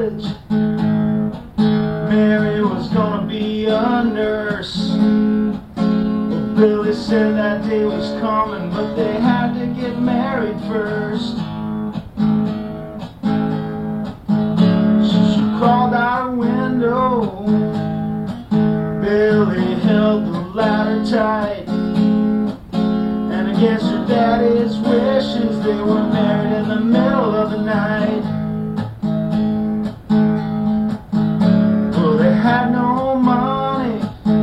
college. Mary was gonna be a nurse. Well, Billy said that day was coming, but they had to get married first. She crawled out a window. Billy held the ladder tight, and against her daddy's wishes, they were married in the middle of the night. Well, they had no money,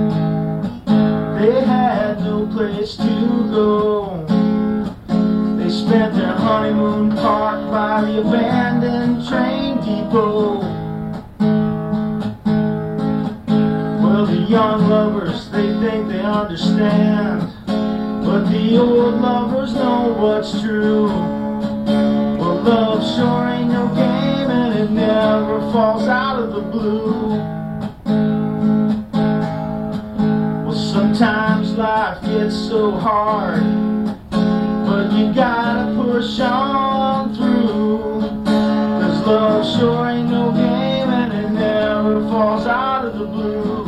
they had no place to go. They spent their honeymoon parked by the abandoned train depot. Well, the young lovers, they think they understand, but the old lovers know what's true. Well, love sure ain't no game, and it never falls out of the blue. Well, sometimes life gets so hard, but you gotta push on through. 'Cause love sure ain't no game, and it never falls out of the blue.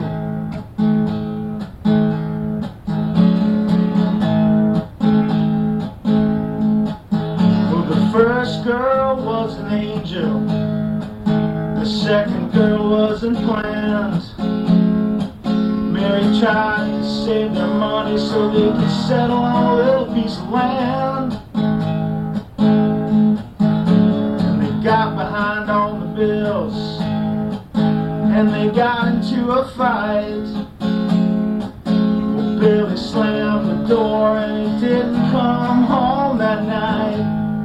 First girl was an angel, the second girl wasn't planned. Mary tried to save their money so they could settle on a little piece of land. And they got behind on the bills, and they got into a fight. Well, Billy slammed the door and he didn't come home that night.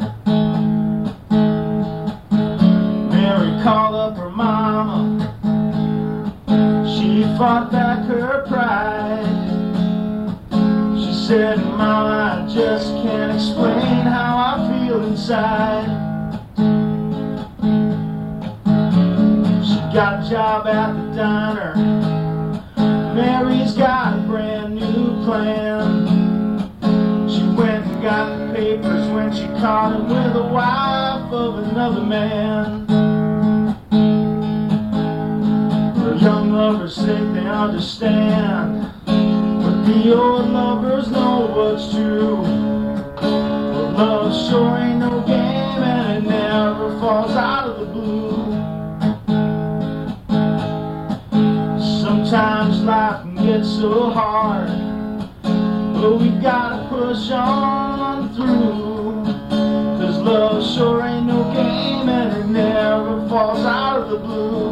Called up her mama, she fought back her pride. She said, "Mama, I just can't explain how I feel inside." She got a job at the diner. Mary's got a brand new plan. She went and got the papers when she caught him with the wife of another man. Young lovers think they understand, but the old lovers know what's true. Well, love sure ain't no game, and it never falls out of the blue. Sometimes life can get so hard, but we gotta push on through. 'Cause love sure ain't no game, and it never falls out of the blue.